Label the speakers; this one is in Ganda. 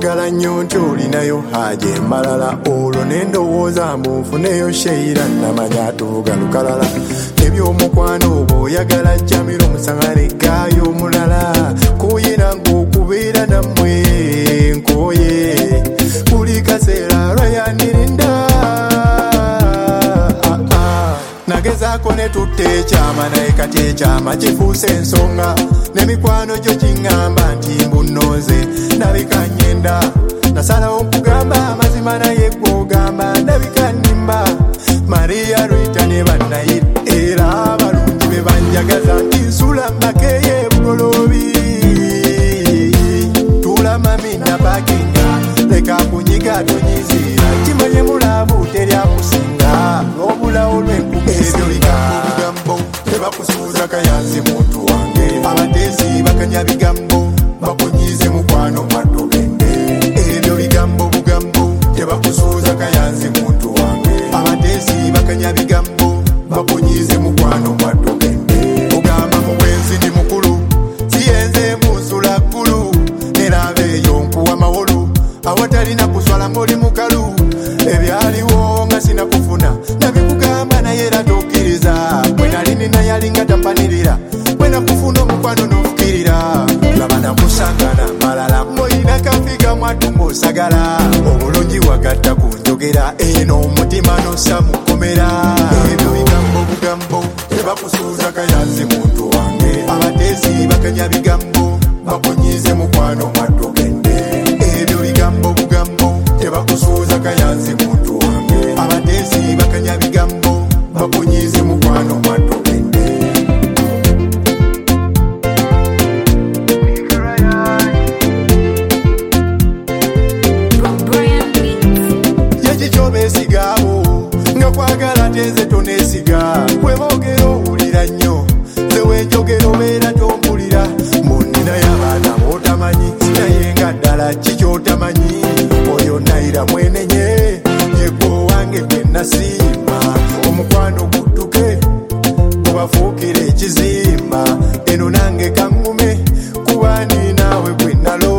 Speaker 1: nkwagala nnyo nti olinayo haja emalala olwo nendowooza mbu nfuneyo sheira namanya tuvuga lukalala ebyomukwano bw'oyagala jamira omusangane gaayo omulala kuyira ng'okubeera nammwe nkoye buli kaseera lwayanirinda nagezaako ne tutte ekyama naye kati ekyama kifuuse ensonga n'emikwano gyo kiŋŋamba nti mbunnoze ndabika nnyenda nasalawo nkugamba amazima naye gw'ogamba ndabika nnimba Maria Rita ne bannayiri era abalungi be banjagaza nti nsula makeeye bugolobi tula mami nabakinga leka kunyiga tonyizira kimanye mulabu teryakusinga n'obulawo lw'enkugezo bigambo tebakusuuza kayanzi muntu wange abateesi bakanya bigambo bakunyize mukwano matogende ebyo bigambo bugambo tebakusuuza kayanzi muntu wange abateesi bakanya bigambo bakunyize mukwano matogende ogamba mu bwenzi ndi mukulu siyenze musula ggulu neraba eyo nkuwa mawolu awatalina kuswala ng'oli mukalu ebyaliwo nga sinakufuna nabikugamba naye era tokkiriza bwe nali nina yalinga tampanirira bwe nakufuna omukwano n'ofukirira laba namusangana malala moyina kafiga mwatu ng'osagala obulungi wagatta ku njogera eno omutima n'ossa mukomera ebyo bigambo bugambo tebakusuuza kayanzi muntu wange abateesi bakanya bigambo bakunyize mukwano mwatogende ebyo bigambo bugambo tebakusuuza kayanzi muntu wange abateesi bakanya bigambo bakunyize mukwano mwatogende yekikyobesigaabo nga kwagala teze tonesiga weboogera owulira nnyo nze wenjogera obeera tompulira munina y'abaana b'otamanyi naye nga ddala kikyotamanyi oyo nayira mwenenye yegwo wange gwe nasiima omukwano gudduke gubafuukira ekizimba eno nange kaŋŋume kuba ni naawe gwe nalo